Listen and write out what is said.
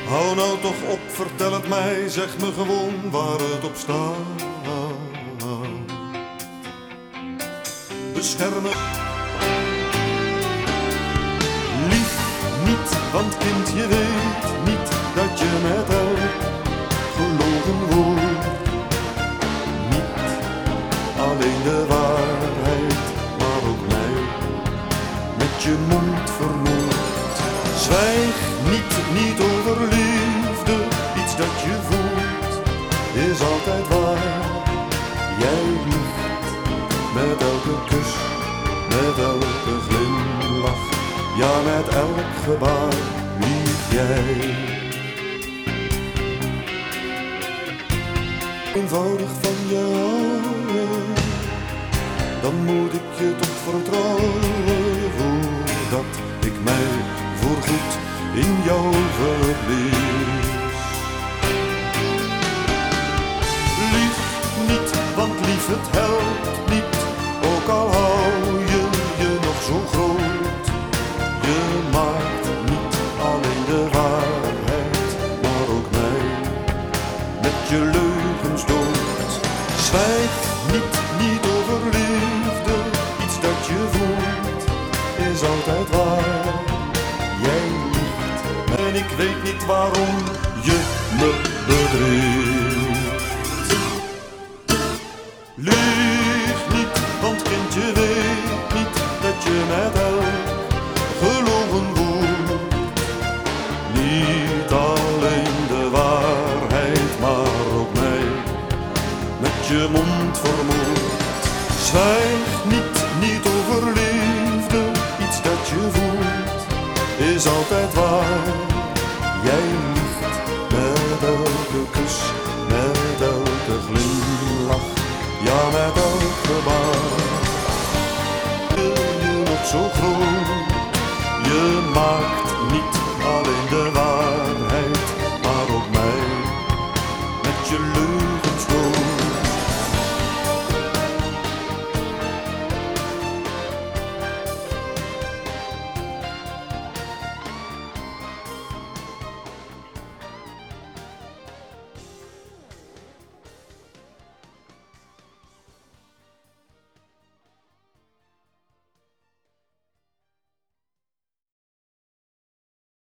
Hou nou toch op, vertel het mij, zeg me gewoon waar het op staat. Beschermen. Lief niet, want kind, je weet niet dat je met elk gelogen wordt. Niet alleen de waarheid, maar ook mij met je mond vermoord. Zwijg niet over liefde, iets dat je voelt is altijd waar. Jij liegt met elke kus, met elke glimlach, ja met elk gebaar lieg jij. Eenvoudig van je houden, dan moet ik je toch vertrouwen, voordat ik mij voorgoed in jou verlies. Lief niet, want lief het helpt niet, ook al hou je je nog zo groot. Je maakt niet alleen de waarheid, maar ook mij met je leugens dood. Zwijg niet over liefde, iets dat je voelt is altijd waar. Jij liegt en ik weet niet waarom je me bedriegt. Lieg niet, want kind, je weet niet dat je met elk gelogen wordt. Niet alleen de waarheid, maar ook mij met je mond vermoord. Zwijg niet over liefde, iets dat je voelt is altijd waar. Jij liegt met elke kus, met elke glimlach, ja met elk gebaar. Je nog zo groot, je maakt niet